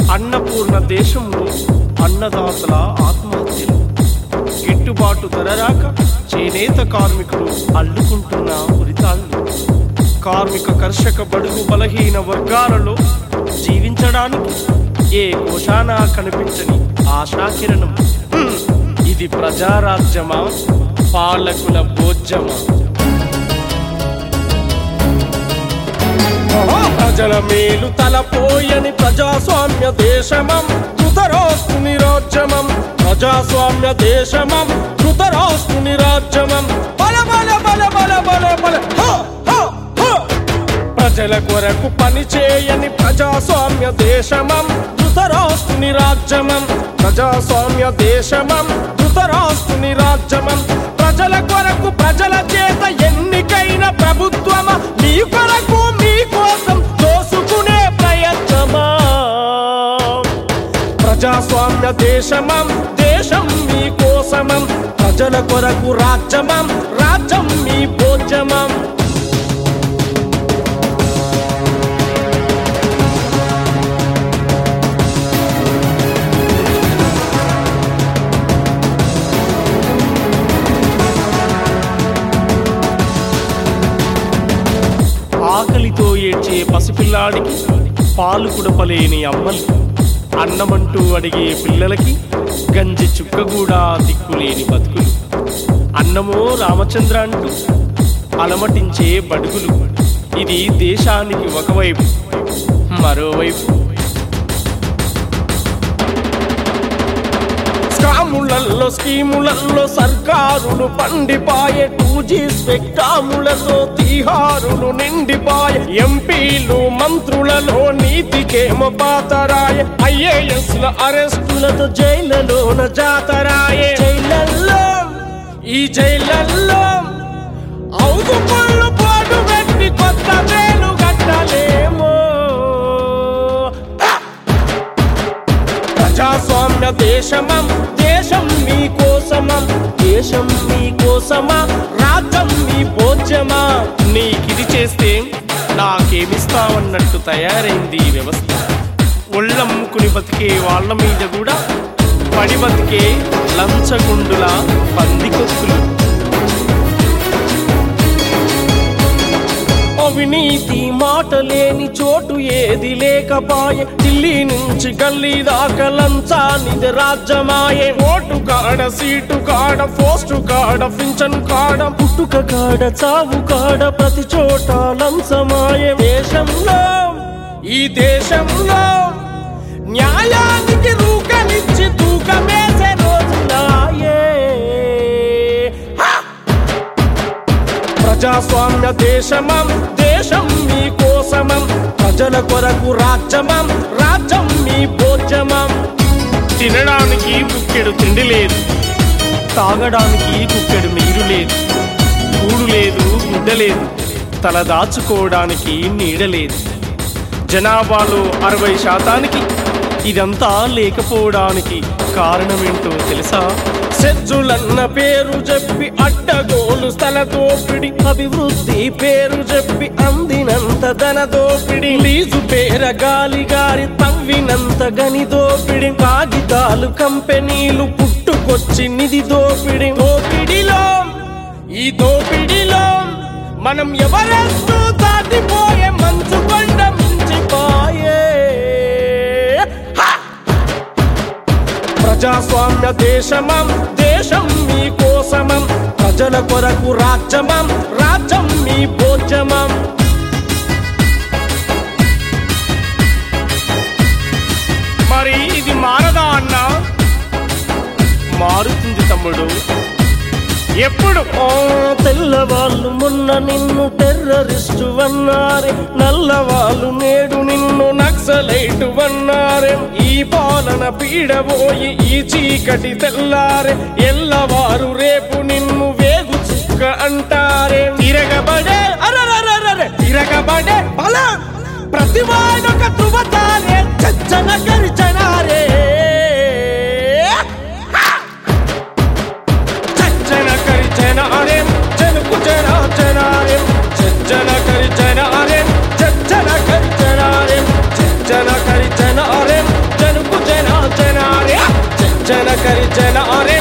అన్నపూర్ణ దేశంలో అన్నదాతల ఆత్మహత్యలు, గిట్టుబాటు ధర రాక చేనేత కార్మికులు అల్లుకుంటున్న ఉరితాళ్ళు, కార్మిక కర్షక బడుగు బలహీన వర్గాలలో జీవించడానికి ఏ కోశానా కనిపించని ఆశాకిరణం. ఇది ప్రజారాజ్యమా, పాలకుల భోజ్యమా? ప్రజల మేలు తలపోయని ప్రజాస్వామ్య దేశమం ధృతరాష్ట్రుని రాజ్యమం, ప్రజాస్వామ్య దేశమం ధృతరాష్ట్రుని రాజ్యమం. బల బల బల బల బల బల ప్రజల కొరకు పని చేయని ప్రజాస్వామ్య దేశమం ధృతరాష్ట్రుని రాజ్యమం, ప్రజాస్వామ్య దేశమం ధృతరాష్ట్రుని రాజ్యమం. ప్రజల కొరకు ప్రజల చేత ఎన్నికైన ప్రభుత్వమా, మీ కొరకు మీ కోసం దోసుకునే ప్రయత్నమా? ప్రజాస్వామ్య దేశమం దేశం మీ కోసమం, ప్రజల కొరకు రాజ్యమం రాజ్యం మీ భోజ్యమం. ఆకలితో ఏడ్చే పసిపిల్లాడికి పాలు కుడపలేని అమ్మలు, అన్నమంటూ అడిగే పిల్లలకి గంజి చుక్క కూడా దిక్కులేని బతుకులు, అన్నమో రామచంద్ర అంటూ అలమటించే బడుగులు. ఇది దేశానికి ఒకవైపు, మరోవైపు స్కాములల్లో స్కీములల్లో సర్కారులు పండిపాయే, 2G స్పెక్టాములతో తీహారులు నిండిపాయే, ఎంపీలు మంత్రులలో నీతికేమో పాతరాయ, IASల అరెస్టులతో జైళ్లలోన జాతరాయే. జైలల్లో ఈ జైలల్లో ఔదుకుళ్ళు పాటు పెట్టి కొత్త వేలు గట్టలేమో. ప్రజాస్వామ్య దేశమం దేశం మీ కోసమం, దేశం మీ కోసమా రాజ్యం మీ భోజ్యమా? నీకిది చేస్తే నాకేమిస్తావన్నట్టు తయారైంది ఈ వ్యవస్థ. ఒళ్ళమ్ముకుని బతికే వాళ్ళ మీద కూడా పడి బతికే లంచగుండుల పందికొక్కులు. అవినీతి మాట లేని చోటు ఏది లేకపాయే, ఢిల్లీ నుంచి గల్లీ దాకా లంచానిది రాజ్యమాయే. ఓటు కాడ సీటు కాడ పోస్టు కాడ పింఛన్ కాడ పుట్టుక కాడ చావు కాడ ప్రతి చోట లంచమాయే. దేశంలో ఈ దేశంలో న్యాయానికి రూకనిచ్చి తూకమేసే రోజులాయే. ప్రజాస్వామ్య దేశమం దేశం మీ కోసమం, ప్రజల కొరకు రాజ్యమం రాజ్యం మీ భోజ్యమం. తినడానికి కుక్కెడు తిండి లేదు, తాగడానికి కుక్కెడు నీరు లేదు, కూడు లేదు గుడ్డ లేదు, తల దాచుకోవడానికి నీడ లేదు. జనాభాలో 60% ఇదంతా లేకపోవడానికి కారణమేంటో తెలుసా? సెజ్జులన్న పేరు చెప్పి అడ్డగోలు స్థల దోపిడి, అభివృద్ధి పేరు చెప్పి అందినంత ధన దోపిడి, లీజు పేర గాలి గారి తవ్వినంత గని దోపిడి, కాగితాలు కంపెనీలు పుట్టుకొచ్చి నిధి దోపిడి. దోపిడిలో ఈ దోపిడిలో మనం ఎవరెస్ట్ దాటిపోయే, మంచు కొండ మించిపోయే. ప్రజాస్వామ్య దేశమం దేశం మీ కోసమం, ప్రజల కొరకు రాజ్యమం రాజ్యం మీ భోజ్యమం. మరి ఇది మారదా అన్నా? మారుతుంది తమ్ముడు. ఎప్పుడు? తెల్లవాళ్ళు మొన్న నిన్ను టెర్రరిస్టు అన్నారే, నల్లవాళ్ళు నేడు నిన్ను నక్సలైటు అన్నారే. ఈ పాలన పీడబోయి ఈ చీకటి తెల్లారే, ఎల్లవారు రేపు నిన్ను వేగు చుక్క అంటారే. తిరగబడే అరరరరే తిరగబడే బల ప్రతివాడొక ధృవతారే, చచ్చన గరిచనారే. జన జన కరి జన అరే